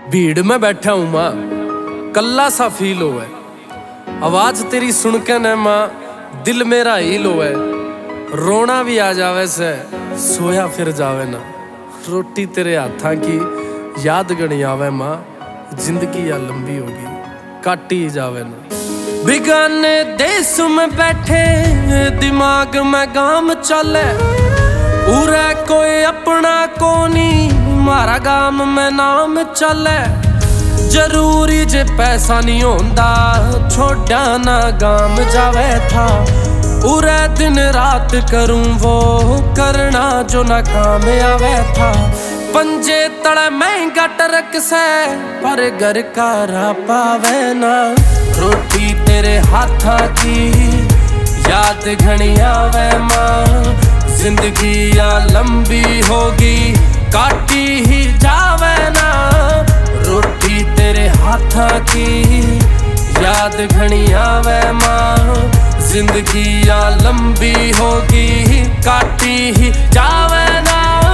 भीड़ में बैठा हूँ माँ, कल्ला सा फील हो है। आवाज तेरी सुन के न माँ दिल मेरा हील हो है। रोना भी आ जावे से सोया फिर जावे ना। रोटी तेरे हाथा की याद गणी आवे माँ, जिंदगी या लंबी होगी काटी ही जावे ना। बिगाने देश में बैठे दिमाग में गाम चले, उरे कोई अपना कोनी मारा गाम में नाम चले। जरूरी जे पैसा नहीं होंदा छोड़ा ना गाम जावे था। उरे दिन रात करूं वो करना जो ना काम आवे था। पंजे तड़े महंगा टरक से पर घर का रा पावे ना। रोटी तेरे हाथा की याद घनी आवे माँ, जिंदगी या लंबी होगी काटी ही जावे ना। रोटी तेरे हाथा की याद घनी आवे माँ, जिंदगी या लंबी होगी काटी ही जावे ना।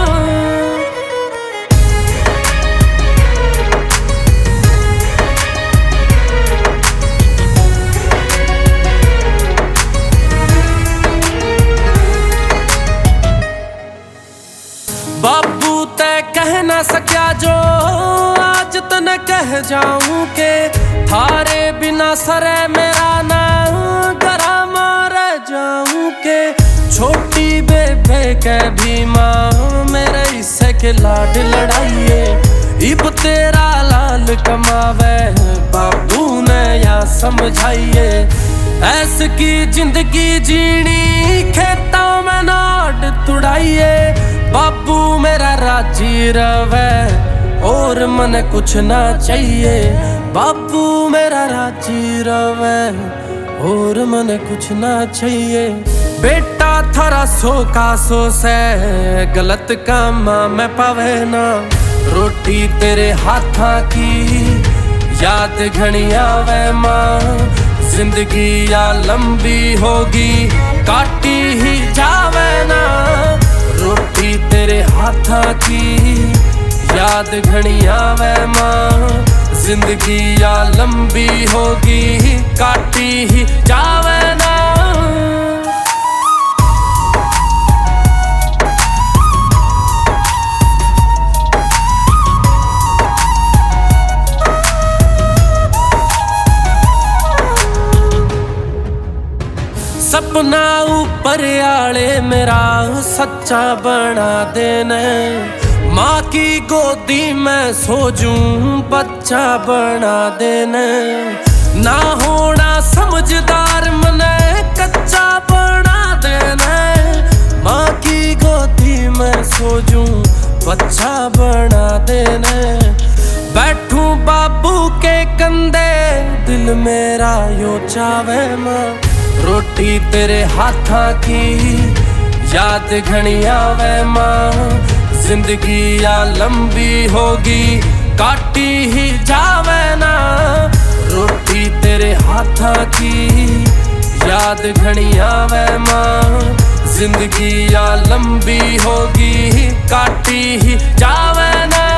बाबू तय कह ना सका जो आज तने कह जाऊं के, थारे बिना सरे मेरा ना गरा मार जाऊं के। छोटी बेबे के भी माँ मेरे हिस्से के लाड लड़ाइए। इब तेरा लाल कमावे बाबू ने या समझाइए। ऐस की जिंदगी जीनी खेतों में नाट तुड़ाइए। बाबू मेरा राजी रवे और मन कुछ ना चाहिए। बाबू मेरा राजी रवे और मन कुछ ना चाहिए। बेटा थारा सो का सो से गलत काम में पावे ना। रोटी तेरे हाथा की याद घनी आवे माँ, जिंदगी या लंबी होगी काटी ही जावे ना। रोटी तेरे हाथा की याद घनी आवे माँ, जिंदगी या लंबी होगी काटी ही जावे ना। सपना ऊपर आले मेरा सच्चा बना देने। माँ की गोदी में सो जूं बच्चा बना देने। ना होना समझदार मने कच्चा बना देने। माँ की गोदी में सो जूं बच्चा बना देने। बैठूं बाबू के कंधे दिल मेरा यो चावे माँ। रोटी तेरे हाथा की याद घनी आवे माँ, जिंदगी या लंबी होगी काटी ही जावे ना। रोटी तेरे हाथा की याद घनी आवे माँ, जिंदगी या लंबी होगी काटी ही जावे ना।